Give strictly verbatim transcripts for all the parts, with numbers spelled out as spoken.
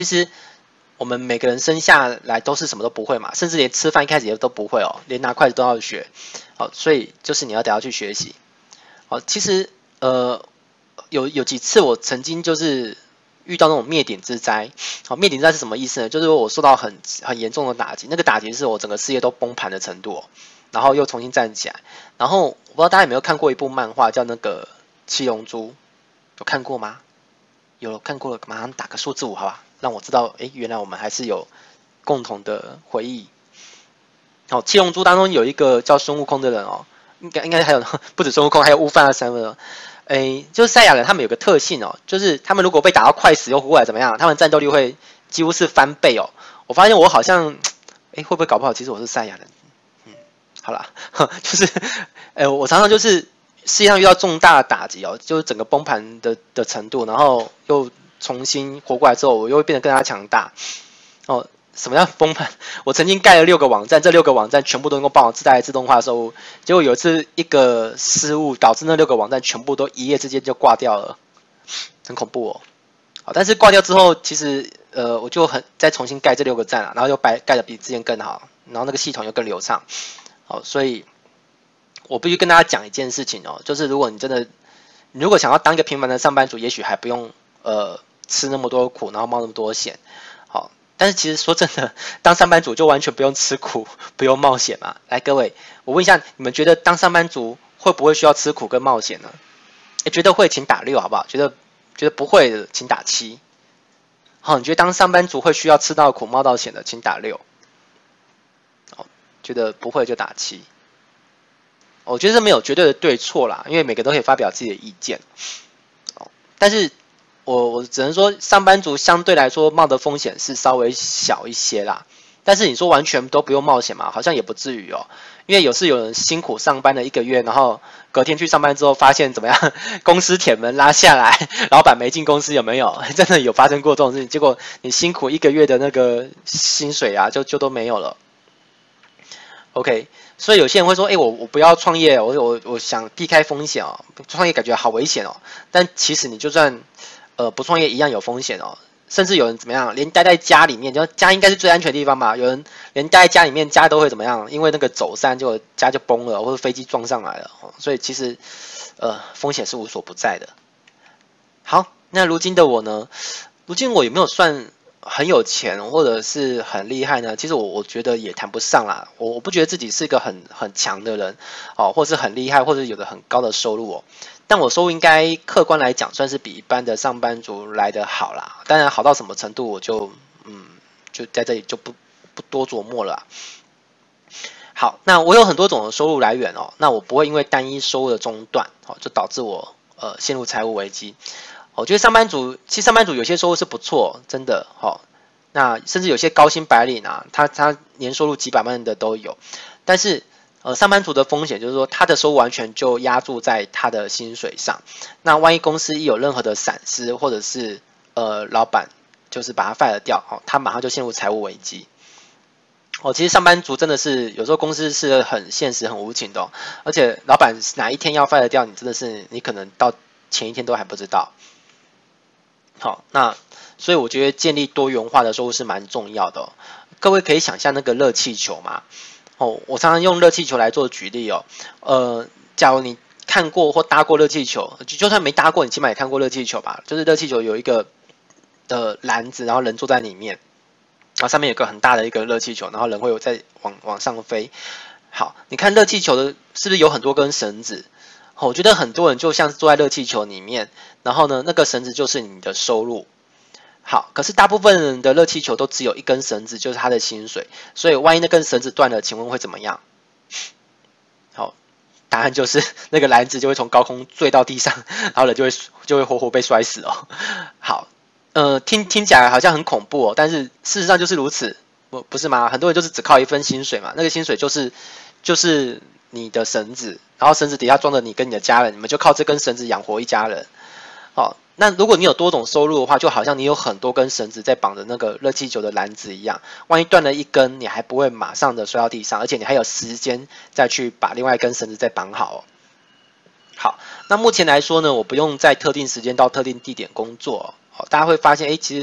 其实我们每个人生下来都是什么都不会嘛，甚至连吃饭一开始也都不会哦，连拿筷子都要学。好，所以就是你要得要去学习。好，其实呃有有几次我曾经就是遇到那种灭顶之灾。好，灭顶之灾是什么意思呢？就是我受到很很严重的打击，那个打击是我整个事业都崩盘的程度哦，然后又重新站起来。然后我不知道大家有没有看过一部漫画叫那个七龙珠，有看过吗？有看过的马上打个数字五好吧，让我知道，哎，原来我们还是有共同的回忆。好，七龙珠当中有一个叫孙悟空的人哦，应该应该还有不止孙悟空，还有悟饭的三分哦。诶，就是赛亚人他们有个特性哦，就是他们如果被打到快死又活过来怎么样，他们战斗力会几乎是翻倍哦。我发现我好像，诶，会不会搞不好其实我是赛亚人？嗯，好啦，就是，诶，我常常就是世界上遇到重大的打击哦，就是整个崩盘的的程度，然后又重新活过来之后，我又会变得更加强大。哦，什么叫崩盘？我曾经盖了六个网站，这六个网站全部都能够帮我自带自动化收入，结果有一次一个失误，导致那六个网站全部都一夜之间就挂掉了，很恐怖哦。好，但是挂掉之后，其实呃我就很再重新盖这六个站啊，然后又盖盖的比之前更好，然后那个系统又更流畅。好，所以我必须跟大家讲一件事情哦，就是如果你真的，你如果想要当一个平凡的上班族，也许还不用呃吃那么多苦，然后冒那么多险。好，但是其实说真的，当上班族就完全不用吃苦，不用冒险嘛。来，各位，我问一下，你们觉得当上班族会不会需要吃苦跟冒险呢？哎，觉得会请打六好不好？觉得觉得不会的请打七。好，你觉得当上班族会需要吃到苦冒到险的，请打六。好，觉得不会就打七。我觉得这没有绝对的对错啦，因为每个都可以发表自己的意见。但是我我只能说，上班族相对来说冒的风险是稍微小一些啦。但是你说完全都不用冒险嘛，好像也不至于哦。因为有时有人辛苦上班了一个月，然后隔天去上班之后，发现怎么样？公司铁门拉下来，老板没进公司，有没有？真的有发生过这种事情？结果你辛苦一个月的那个薪水啊，就就都没有了。OK， 所以有些人会说，哎、欸，我我不要创业，我我我想避开风险哦，创业感觉好危险哦。但其实你就算呃不创业，一样有风险哦。甚至有人怎么样，连待在家里面，就家应该是最安全的地方嘛。有人连待在家里面，家都会怎么样？因为那个走散，就家就崩了，或者飞机撞上来了。所以其实呃风险是无所不在的。好，那如今的我呢？如今我有没有算很有钱或者是很厉害呢？其实我我觉得也谈不上啦。我我不觉得自己是一个很很强的人哦，或是很厉害，或者有着很高的收入哦。但我收入应该客观来讲，算是比一般的上班族来得好啦。当然好到什么程度，我就嗯就在这里就不不多琢磨了。好，那我有很多种的收入来源哦，那我不会因为单一收入的中断哦，就导致我呃陷入财务危机。我觉得上班族，其实上班族有些收入是不错，真的哈、哦。那甚至有些高薪白领啊，他他年收入几百万的都有。但是呃，上班族的风险就是说，他的收入完全就压注在他的薪水上。那万一公司一有任何的闪失，或者是呃老板就是把他 fire 掉，哦，他马上就陷入财务危机。哦，其实上班族真的是有时候公司是很现实、很无情的、哦，而且老板哪一天要 fire 掉你，真的是你可能到前一天都还不知道。好，那所以我觉得建立多元化的收入是蛮重要的、哦。各位可以想象那个热气球嘛？哦，我常常用热气球来做举例哦。呃，假如你看过或搭过热气球，就算没搭过，你起码也看过热气球吧？就是热气球有一个的篮子，然后人坐在里面，然后上面有个很大的一个热气球，然后人会有在往往上飞。好，你看热气球的是不是有很多根绳子？我觉得很多人就像是坐在热气球里面，然后呢，那个绳子就是你的收入。好，可是大部分人的热气球都只有一根绳子，就是他的薪水。所以万一那根绳子断了，请问会怎么样？好，答案就是那个篮子就会从高空坠到地上，然后人就会就会活活被摔死哦。好，呃，听听起来好像很恐怖哦，但是事实上就是如此，不不是吗？很多人就是只靠一份薪水嘛，那个薪水就是就是你的绳子，然后绳子底下装着你跟你的家人，你们就靠这根绳子养活一家人。好，那如果你有多种收入的话，就好像你有很多根绳子在绑着那个热气球的篮子一样，万一断了一根，你还不会马上的摔到地上，而且你还有时间再去把另外一根绳子再绑好哦。好，那目前来说呢，我不用在特定时间到特定地点工作哦。大家会发现，哎，其实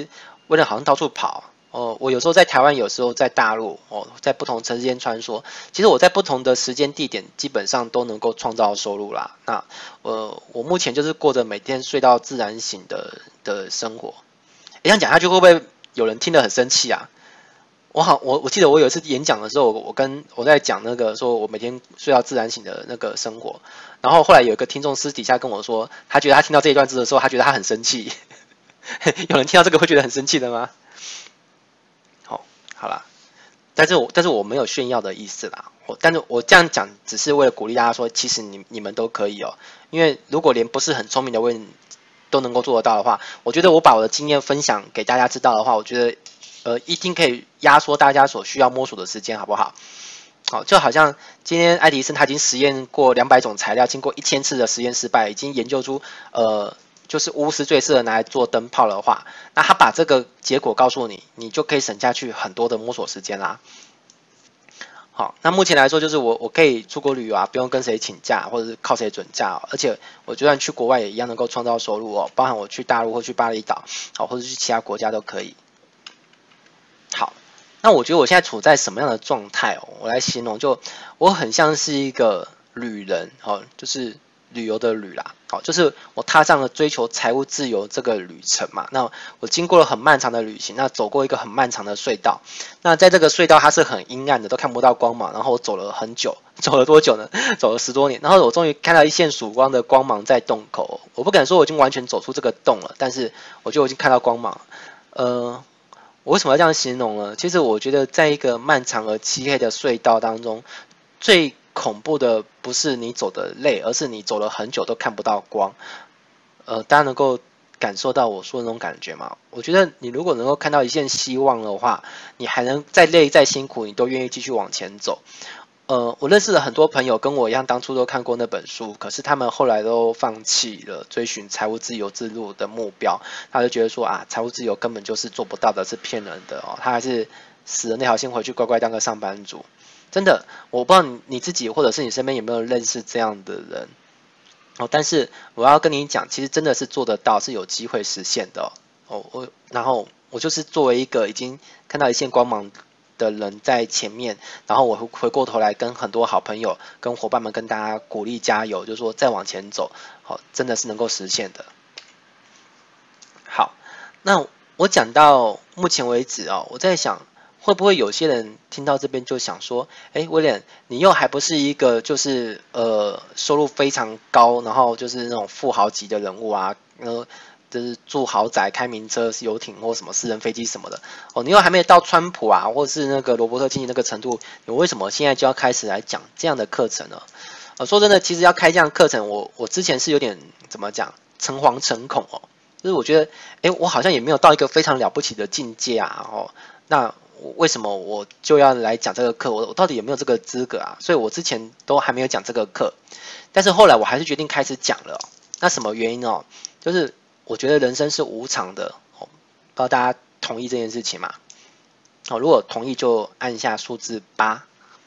为了好像到处跑。哦，我有时候在台湾，有时候在大陆，哦，在不同城市间穿梭。其实我在不同的时间地点，基本上都能够创造收入啦。那呃，我目前就是过着每天睡到自然醒的的生活。这样讲下去会不会有人听得很生气啊？我好，我我记得我有一次演讲的时候，我我跟我在讲那个说我每天睡到自然醒的那个生活，然后后来有一个听众私底下跟我说，他觉得他听到这一段字的时候，他觉得他很生气。有人听到这个会觉得很生气的吗？好，好啦，但是我但是我没有炫耀的意思啦，我但是我这样讲只是为了鼓励大家说，其实你你们都可以哦，因为如果连不是很聪明的问都能够做得到的话，我觉得我把我的经验分享给大家知道的话，我觉得呃一定可以压缩大家所需要摸索的时间，好不好？好，就好像今天爱迪生他已经实验过两百种材料，经过一千次的实验失败，已经研究出呃。就是钨丝最适合拿来做灯泡的话，那他把这个结果告诉你，你就可以省下去很多的摸索时间啦。好，那目前来说，就是我我可以出国旅游啊，不用跟谁请假，或者是靠谁准假、哦，而且我就算去国外也一样能够创造收入哦，包含我去大陆或去巴厘岛，好，或者去其他国家都可以。好，那我觉得我现在处在什么样的状态哦？我来形容，就我很像是一个旅人哦，就是旅游的旅啦。好，就是我踏上了追求财务自由这个旅程嘛。那我经过了很漫长的旅行，那走过一个很漫长的隧道。那在这个隧道它是很阴暗的，都看不到光芒。然后我走了很久，走了多久呢？走了十多年。然后我终于看到一线曙光的光芒在洞口。我不敢说我已经完全走出这个洞了，但是我觉得我已经看到光芒。呃，我为什么要这样形容呢？其实我觉得在一个漫长而漆黑的隧道当中，最恐怖的不是你走的累，而是你走了很久都看不到光。呃，大家能够感受到我说的那种感觉吗？我觉得你如果能够看到一线希望的话，你还能再累再辛苦，你都愿意继续往前走。呃，我认识了很多朋友跟我一样，当初都看过那本书，可是他们后来都放弃了追寻财务自由之路的目标，他就觉得说啊，财务自由根本就是做不到的，是骗人的哦，他还是死了那条心回去乖乖当个上班族。真的，我不知道你你自己或者是你身边有没有认识这样的人哦。但是我要跟你讲，其实真的是做得到，是有机会实现的哦。哦我然后我就是作为一个已经看到一线光芒的人在前面，然后我回过头来跟很多好朋友、跟伙伴们跟大家鼓励加油，就是说再往前走，好、哦，真的是能够实现的。好，那我讲到目前为止哦，我在想。会不会有些人听到这边就想说，哎，威廉，你又还不是一个就是呃收入非常高，然后就是那种富豪级的人物啊，呃，就是住豪宅、开名车、游艇或什么私人飞机什么的，哦，你又还没到川普啊，或是那个罗伯特清崎那个程度，你为什么现在就要开始来讲这样的课程呢？呃，说真的，其实要开这样的课程，我我之前是有点怎么讲，诚惶诚恐哦，就是我觉得，哎，我好像也没有到一个非常了不起的境界啊，哦，那。为什么我就要来讲这个课？我我到底有没有这个资格啊？所以我之前都还没有讲这个课，但是后来我还是决定开始讲了、哦。那什么原因哦？就是我觉得人生是无常的，哦，不知道大家同意这件事情吗？哦，如果同意就按下数字八。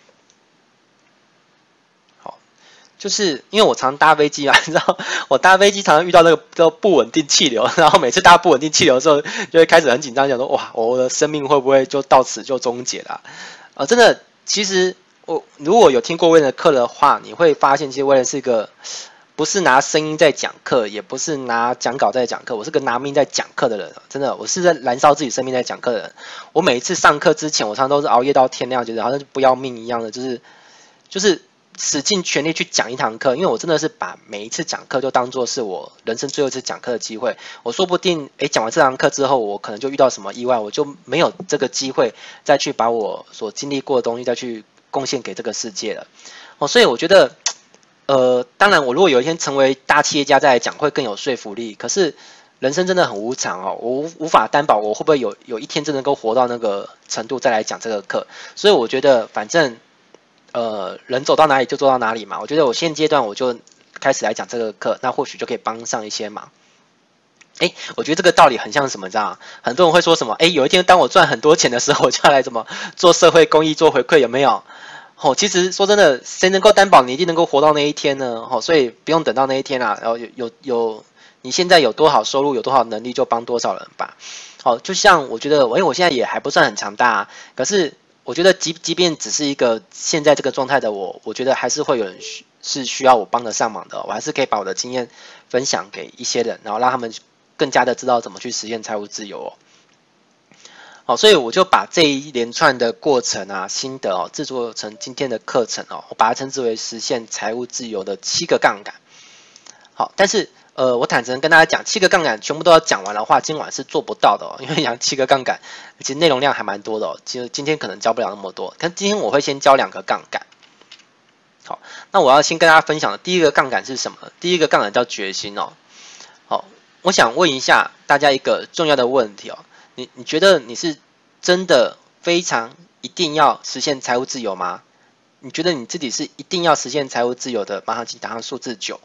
就是因为我常搭飞机嘛，你知道，我搭飞机常常遇到那个叫不稳定气流，然后每次搭不稳定气流的时候，就会开始很紧张，想说哇，我的生命会不会就到此就终结了？啊、呃，真的，其实我如果有听过威廉的课的话，你会发现，其实威廉是一个不是拿声音在讲课，也不是拿讲稿在讲课，我是个拿命在讲课的人。真的，我是在燃烧自己生命在讲课的人。我每一次上课之前，我常常都是熬夜到天亮，觉得好像不要命一样的，就是就是。使尽全力去讲一堂课，因为我真的是把每一次讲课就当作是我人生最后一次讲课的机会。我说不定，哎，讲完这堂课之后，我可能就遇到什么意外，我就没有这个机会再去把我所经历过的东西再去贡献给这个世界了。哦，所以我觉得，呃，当然，我如果有一天成为大企业家再来讲，会更有说服力。可是人生真的很无常哦，我无无法担保我会不会有有一天真的能够活到那个程度再来讲这个课。所以我觉得，反正。呃，人走到哪里就做到哪里嘛。我觉得我现阶段我就开始来讲这个课，那或许就可以帮上一些忙。哎，我觉得这个道理很像什么，你知道吗？很多人会说什么，哎，有一天当我赚很多钱的时候，我就要来怎么做社会公益、做回馈，有没有？哦，其实说真的，谁能够担保你一定能够活到那一天呢？哦，所以不用等到那一天啊。然后有有有你现在有多少收入，有多少能力就帮多少人吧。好，就像我觉得，因为我现在也还不算很强大啊，可是我觉得即即便只是一个现在这个状态的我，我觉得还是会有人需是需要我帮得上忙的，我还是可以把我的经验分享给一些人，然后让他们更加的知道怎么去实现财务自由哦。好，所以我就把这一连串的过程啊、心得哦，制作成今天的课程哦，我把它称之为实现财务自由的七个杠杆。好，但是呃，我坦诚跟大家讲，七个杠杆全部都要讲完的话，今晚是做不到的哦，因为讲七个杠杆，其实内容量还蛮多的哦，其实今天可能教不了那么多，但今天我会先教两个杠杆。好，那我要先跟大家分享的第一个杠杆是什么？第一个杠杆叫决心哦。好，我想问一下大家一个重要的问题哦。你你觉得你是真的非常一定要实现财务自由吗？你觉得你自己是一定要实现财务自由的？马上请打上数字九。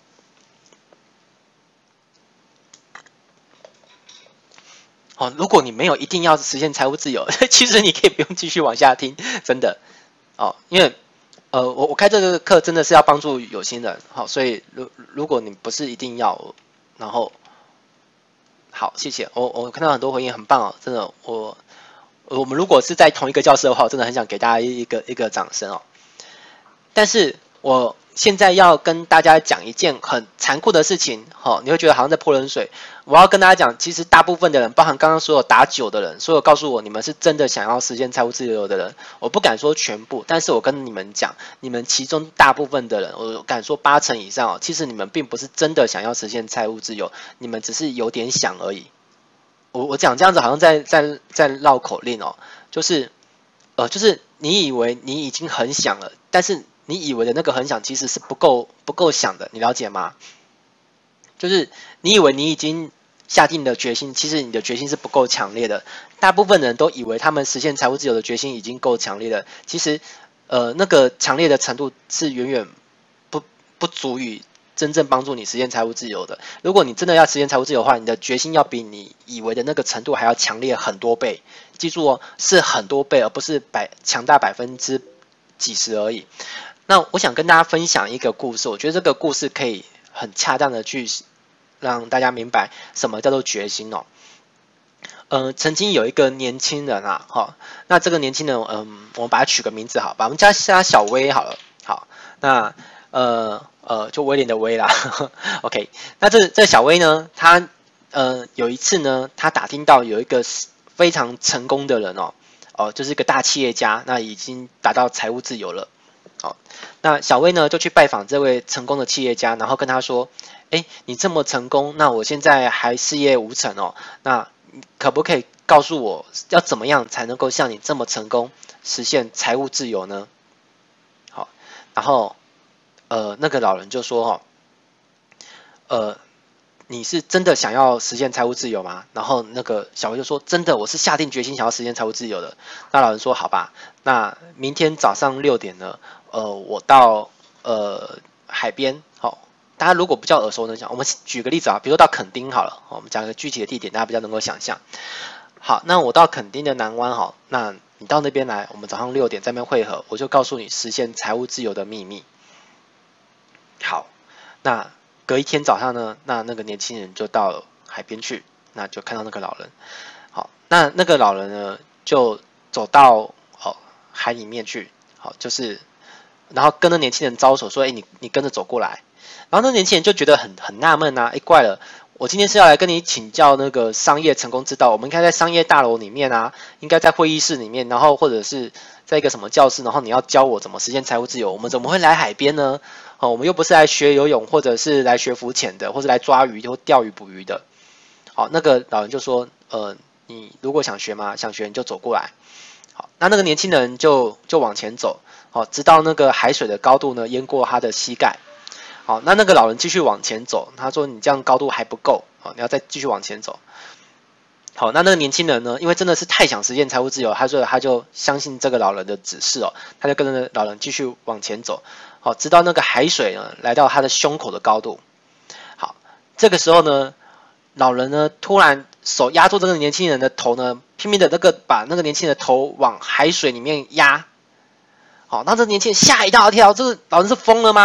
哦，如果你没有一定要实现财务自由，其实你可以不用继续往下听，真的哦，因为呃，我我开这个课真的是要帮助有心人，好，所以如如果你不是一定要，然后。好，谢谢。我我看到很多回应，很棒哦，真的。我我们如果是在同一个教室的话，我真的很想给大家一个一个掌声哦。但是我现在要跟大家讲一件很残酷的事情，哈、哦，你会觉得好像在泼冷水。我要跟大家讲，其实大部分的人，包含刚刚所有打九的人，所有告诉我你们是真的想要实现财务自由的人，我不敢说全部，但是我跟你们讲，你们其中大部分的人，我敢说八成以上哦，其实你们并不是真的想要实现财务自由，你们只是有点想而已。我我讲这样子好像在在在绕口令哦，就是呃就是你以为你已经很想了，但是你以为的那个很想其实是不够不够想的，你了解吗？就是你以为你已经下定了决心，其实你的决心是不够强烈的。大部分人都以为他们实现财务自由的决心已经够强烈了，其实呃那个强烈的程度是远远不不足以真正帮助你实现财务自由的。如果你真的要实现财务自由的话，你的决心要比你以为的那个程度还要强烈很多倍。记住哦，是很多倍，而不是百强大百分之几十而已。那我想跟大家分享一个故事，我觉得这个故事可以很恰当的去让大家明白什么叫做决心哦。呃，曾经有一个年轻人啊，哈、哦，那这个年轻人，嗯，我们把他取个名字好吧，我们叫他小威好了。好，那呃呃，就威廉的威啦。OK， 那这这小威呢，他呃有一次呢，他打听到有一个非常成功的人哦，哦，就是一个大企业家，那已经达到财务自由了。好、哦，那小威呢就去拜访这位成功的企业家，然后跟他说，哎，你这么成功，那我现在还事业无成哦，那可不可以告诉我要怎么样才能够像你这么成功，实现财务自由呢？好，然后呃那个老人就说哦，呃你是真的想要实现财务自由吗？然后那个小薇就说真的，我是下定决心想要实现财务自由的。那老人说好吧，那明天早上六点呢，呃我到呃海边，好。大家如果比较耳熟能详，我们举个例子啊，比如说到垦丁好了，我们讲一个具体的地点，大家比较能够想象。好，那我到垦丁的南湾好，那你到那边来，我们早上六点在那边汇合，我就告诉你实现财务自由的秘密。好，那隔一天早上呢，那那个年轻人就到海边去，那就看到那个老人。好，那那个老人呢，就走到哦海里面去，好，就是然后跟那年轻人招手说，哎，你你跟着走过来。然后那年轻人就觉得很很纳闷啊，哎，怪了，我今天是要来跟你请教那个商业成功之道，我们应该在商业大楼里面啊，应该在会议室里面，然后或者是在一个什么教室，然后你要教我怎么实现财务自由，我们怎么会来海边呢？哦，我们又不是来学游泳，或者是来学浮潜的，或者来抓鱼或钓鱼捕鱼的。好，那个老人就说，呃，你如果想学吗？想学你就走过来。好，那那个年轻人就就往前走，好，直到那个海水的高度呢淹过他的膝盖。好，那那个老人继续往前走，他说你这样高度还不够，好，你要再继续往前走。好，那那个年轻人呢，因为真的是太想实现财务自由，他说他就相信这个老人的指示哦，他就跟着老人继续往前走，好，直到那个海水呢来到他的胸口的高度。好，这个时候呢，老人呢突然手压住这个年轻人的头呢，拼命的那个把那个年轻人的头往海水里面压。好，那这年轻人吓一大跳，这个老人是疯了吗？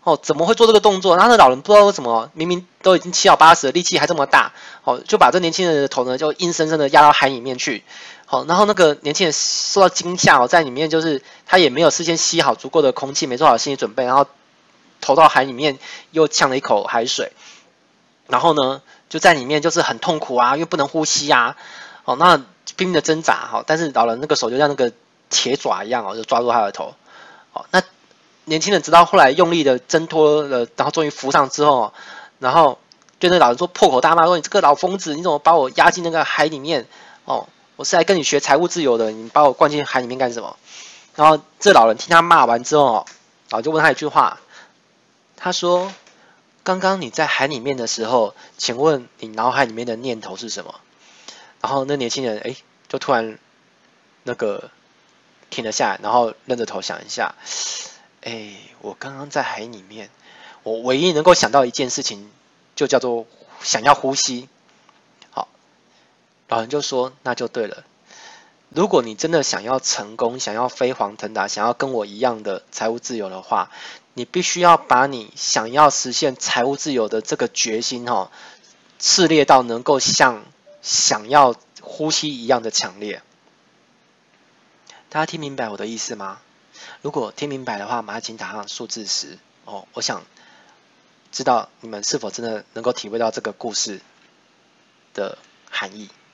哦，怎么会做这个动作？然后那老人不知道为什么，明明都已经七老八十了，力气还这么大，哦，就把这年轻人的头呢，就硬生生的压到海里面去。好，然后那个年轻人受到惊吓哦，在里面就是他也没有事先吸好足够的空气，没做好心理准备，然后投到海里面又呛了一口海水，然后呢就在里面就是很痛苦啊，因为不能呼吸啊，哦，那拼命的挣扎，好，但是老人那个手就像那个铁爪一样哦，就抓住他的头，哦，那年轻人直到后来用力的挣脱了，然后终于浮上之后，然后对那个老人说破口大骂说：“你这个老疯子，你怎么把我压进那个海里面？哦，我是来跟你学财务自由的，你把我灌进海里面干什么？”然后这老人听他骂完之后，然后就问他一句话，他说：“刚刚你在海里面的时候，请问你脑海里面的念头是什么？”然后那年轻人哎，就突然那个停了下来，然后愣着头想一下，哎，我刚刚在海里面，我唯一能够想到一件事情，就叫做想要呼吸。好，老人就说那就对了。如果你真的想要成功，想要飞黄腾达，想要跟我一样的财务自由的话，你必须要把你想要实现财务自由的这个决心哦，炽烈到能够像想要呼吸一样的强烈。大家听明白我的意思吗？如果听明白的话，马上请打上数字十哦。我想知道你们是否真的能够体会到这个故事的含义。